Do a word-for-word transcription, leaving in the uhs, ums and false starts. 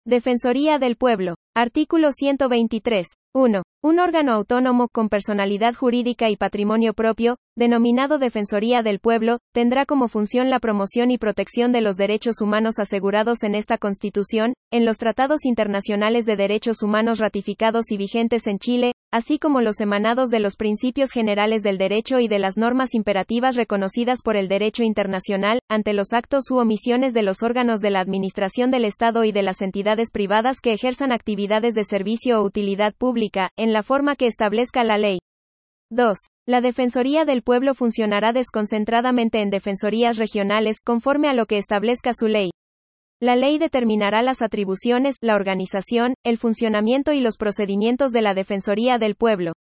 Defensoría del Pueblo. Artículo ciento veintitrés. uno. Un órgano autónomo, con personalidad jurídica y patrimonio propio, denominado Defensoría del Pueblo, tendrá como función la promoción y protección de los derechos humanos asegurados en esta Constitución, en los tratados internacionales de derechos humanos ratificados y vigentes en Chile, así como los emanados de los principios generales del derecho y de las normas imperativas reconocidas por el derecho internacional, ante los actos u omisiones de los órganos de la Administración del Estado y de las entidades privadas que ejerzan actividades de servicio o utilidad pública, en la forma que establezca la ley. dos. La Defensoría del Pueblo funcionará desconcentradamente en defensorías regionales, conforme a lo que establezca su ley. La ley determinará las atribuciones, la organización, el funcionamiento y los procedimientos de la Defensoría del Pueblo.